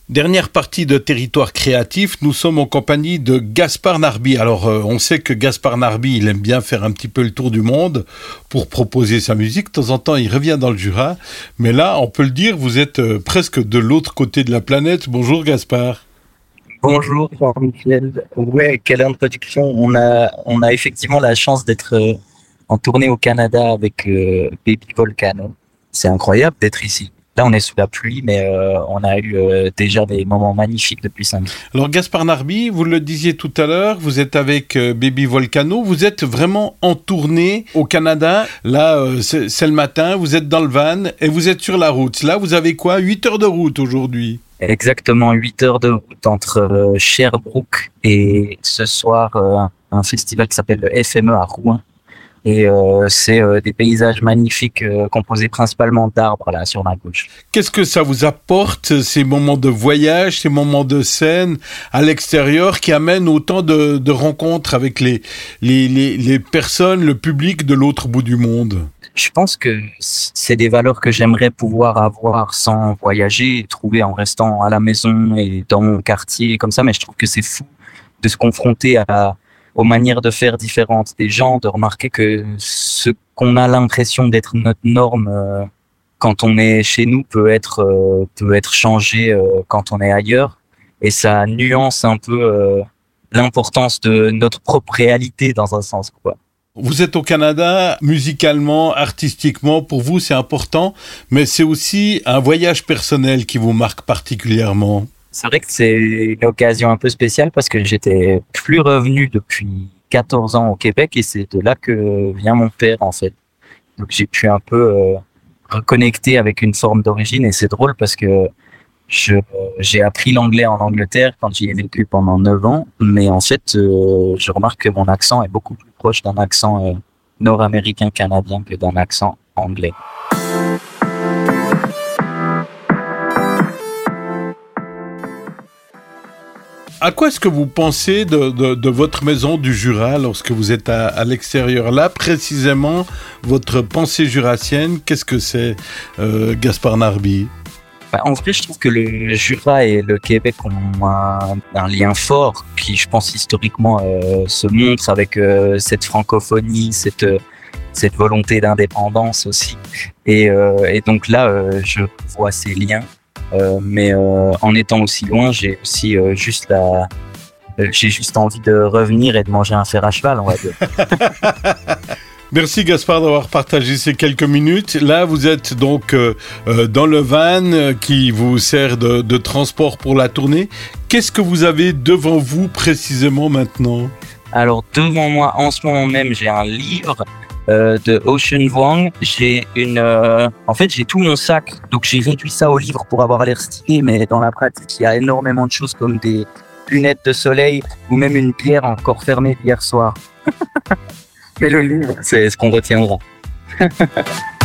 Dernière partie de Territoire créatif, nous sommes en compagnie de Gaspard Narby. Alors, on sait que Gaspard Narby, il aime bien faire un petit peu le tour du monde pour proposer sa musique. De temps en temps, il revient dans le Jura. Mais là, on peut le dire, vous êtes presque de l'autre côté de la planète. Bonjour Gaspard. Bonjour, Michel. Ouais, quelle introduction. On a effectivement la chance d'être en tournée au Canada avec Baby Volcano. C'est incroyable d'être ici. Là, on est sous la pluie, mais on a eu déjà des moments magnifiques depuis 5 ans. Alors, Gaspard Narby, vous le disiez tout à l'heure, vous êtes avec Baby Volcano. Vous êtes vraiment en tournée au Canada. Là, c'est le matin, vous êtes dans le van et vous êtes sur la route. Là, vous avez quoi? 8 heures de route aujourd'hui? Exactement 8 heures de route entre Sherbrooke et ce soir un festival qui s'appelle le FME à Rouen. Et c'est des paysages magnifiques composés principalement d'arbres là sur ma gauche. Qu'est-ce que ça vous apporte, ces moments de voyage, ces moments de scène à l'extérieur qui amènent autant de rencontres avec les personnes, le public de l'autre bout du monde? Je pense que c'est des valeurs que j'aimerais pouvoir avoir sans voyager et trouver en restant à la maison et dans mon quartier comme ça, mais je trouve que c'est fou de se confronter aux manières de faire différentes des gens, de remarquer que ce qu'on a l'impression d'être notre norme quand on est chez nous peut être changé quand on est ailleurs, et ça nuance un peu l'importance de notre propre réalité dans un sens, quoi. Vous êtes au Canada, musicalement, artistiquement, pour vous c'est important, mais c'est aussi un voyage personnel qui vous marque particulièrement. C'est vrai que c'est une occasion un peu spéciale parce que j'étais plus revenu depuis 14 ans au Québec et c'est de là que vient mon père en fait. Donc j'ai pu un peu reconnecter avec une forme d'origine et c'est drôle parce que j'ai appris l'anglais en Angleterre quand j'y ai vécu pendant 9 ans, mais en fait je remarque que mon accent est beaucoup plus proche d'un accent nord-américain canadien que d'un accent anglais. À quoi est-ce que vous pensez de votre maison du Jura lorsque vous êtes à l'extérieur? Là, précisément, votre pensée jurassienne, qu'est-ce que c'est, Gaspard Narby? En vrai, je trouve que le Jura et le Québec ont un lien fort qui, je pense, historiquement se montre avec cette francophonie, cette volonté d'indépendance aussi. Et donc là, je vois ces liens. Mais en étant aussi loin, j'ai aussi j'ai juste envie de revenir et de manger un fer à cheval, on va dire. Merci Gaspard d'avoir partagé ces quelques minutes. Là, vous êtes donc dans le van qui vous sert de transport pour la tournée. Qu'est-ce que vous avez devant vous précisément maintenant? Alors devant moi, en ce moment même, j'ai un livre de Ocean Vuong. En fait, j'ai tout mon sac, donc j'ai réduit ça au livre pour avoir l'air stylé, mais dans la pratique, il y a énormément de choses comme des lunettes de soleil ou même une bière encore fermée d'hier soir. Mais le livre, c'est ce qu'on retiendra.